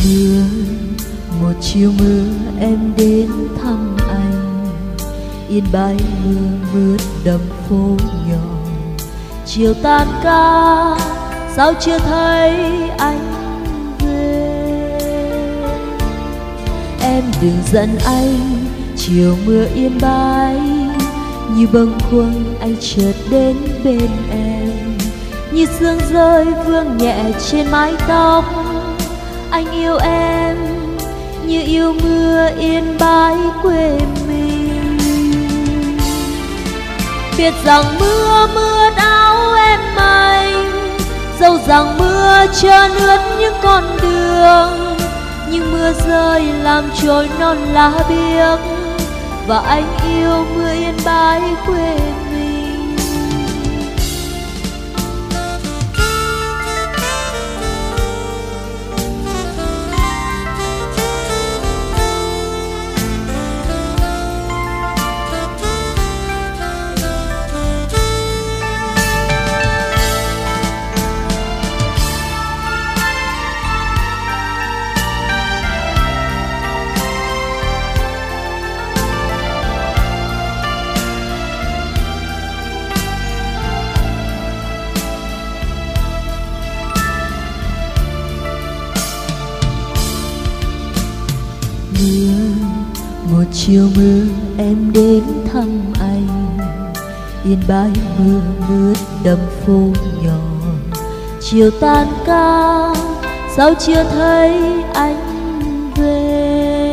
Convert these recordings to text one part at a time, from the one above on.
Mưa, một chiều mưa em đến thăm anh. Yên bái mưa mướt đầm phố nhỏ. Chiều tan ca sao chưa thấy anh về. Em đừng giận anh, chiều mưa yên bái. Như bâng khuâng anh chợt đến bên em. Như sương rơi vương nhẹ trên mái tóc. Anh yêu em như yêu mưa yên bái quê mình. Biết rằng mưa mưa áo em anh, dẫu rằng mưa trơn ướt những con đường, nhưng mưa rơi làm trôi non lá biếc. Và anh yêu mưa yên bái quê mình. Mưa, một chiều mưa em đến thăm anh. Yên bái mưa mướt đầm phố nhỏ. Chiều tan ca sao chưa thấy anh về.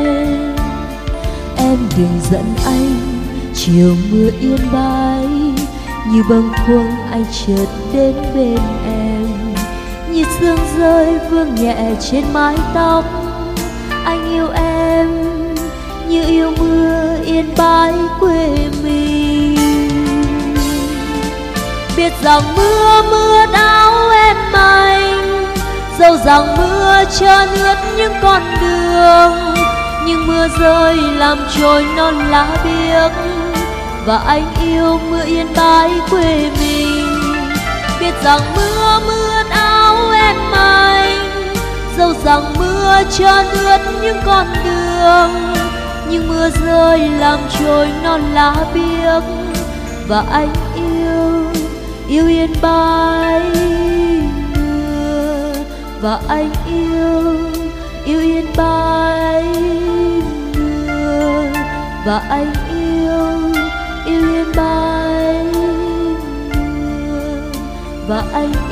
Em đừng giận anh, chiều mưa yên bái. Như bâng khuâng anh chợt đến bên em. Như sương rơi vương nhẹ trên mái tóc. Anh yêu em như yêu mưa yên bái quê mình. Biết rằng mưa mưa áo em anh, dẫu rằng mưa trơn ướt những con đường, nhưng mưa rơi làm trôi non lá biếc. Và anh yêu mưa yên bái quê mình. Biết rằng mưa mưa áo em anh, dẫu rằng mưa trơn ướt những con đường, nhưng mưa rơi làm trôi non lá biếc. Và anh yêu yên bái mưa. Và anh yêu yên bái mưa. Và anh yêu yên bái mưa. Và anh